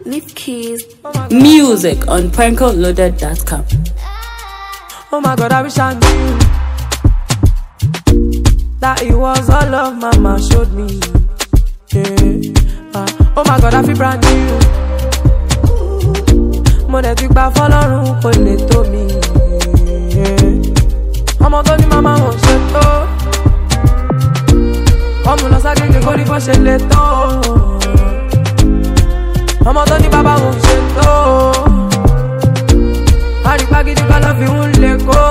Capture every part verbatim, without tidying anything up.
Leave keys. Music on prankle loaded dot com. Oh my God, I wish I knew that it was all of mama showed me. Yeah. Uh, oh my God, I feel brand new. Mo de ti gba f'Ọlọ́run kò lè tó mi. Ọmọ tó ní mama won't ṣe tó. Ọmọ lọ ságége kó ní bó ṣe lè tó. Ọmọ tó ní bàbá won't ṣe tó. Àrígbá gidi kan lọ fi ń lè kó.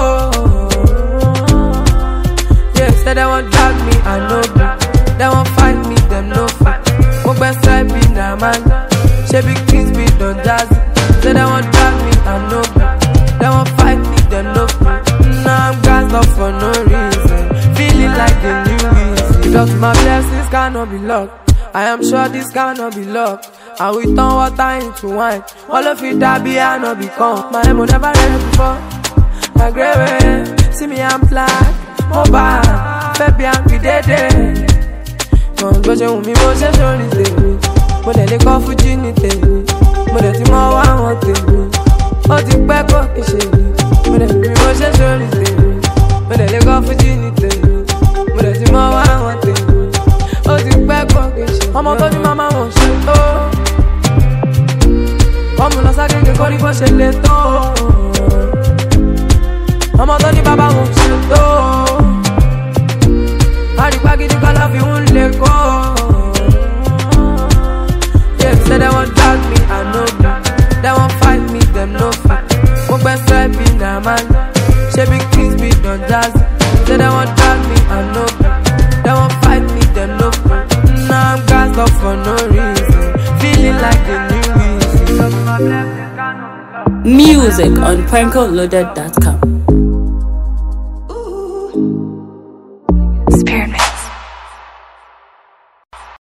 Yeah, say they won't drag me, I know that. They won't fight me, them no fight. Mo gbẹ́sẹ̀ bí na man. Ṣé big things be done jazzy. Say they won't drag me, I know that. They won't fight me, them no fight. Now I'm gassed up for no reason. Feeling like the new reason. Just my blessings cannot be locked. I am sure this cannot be locked. And we turn water into wine. All of it that be I not become. My emo never read before. My grave, see me I'm black. Mobile, baby I'm be dead. Don't go to me, mo ṣe sori tèmi. Mo dẹ̀ lè kọ́ fújì ní tèmi. Mo dẹ̀ ti mọ wá wọn tèmi. Ó ti pẹ́ kó kì í ṣe mi. Mo dẹ̀ mi mo ṣe sori tèmi. Mo dẹ̀ lè kọ́ fújì ní tèmi. Mo dẹ̀ ti mọ wá wọn tèmi. Ó ti pẹ́ kó kì í ṣe mi. Ọmọ tó ní màmá wọn ṣe tó. Ọmọ lọ ságége kó ní bó ṣe lè tó. Ọmọ tó ní bàbá wọn ṣe tó. Àrígbá gidi kan lọ fi ń lè kó. Yeah, say they won't drag me, I know that. They won't fight me, them no fight. Mo gbẹ́sẹ̀ bí na man. Ṣé big things be done jazzy. Say they won't drag me, I know that. They won't fight me, them no fight. Now I'm gassed up for no reason. Feeling like the new reason. Music on prankle loaded dot com. Spearmint.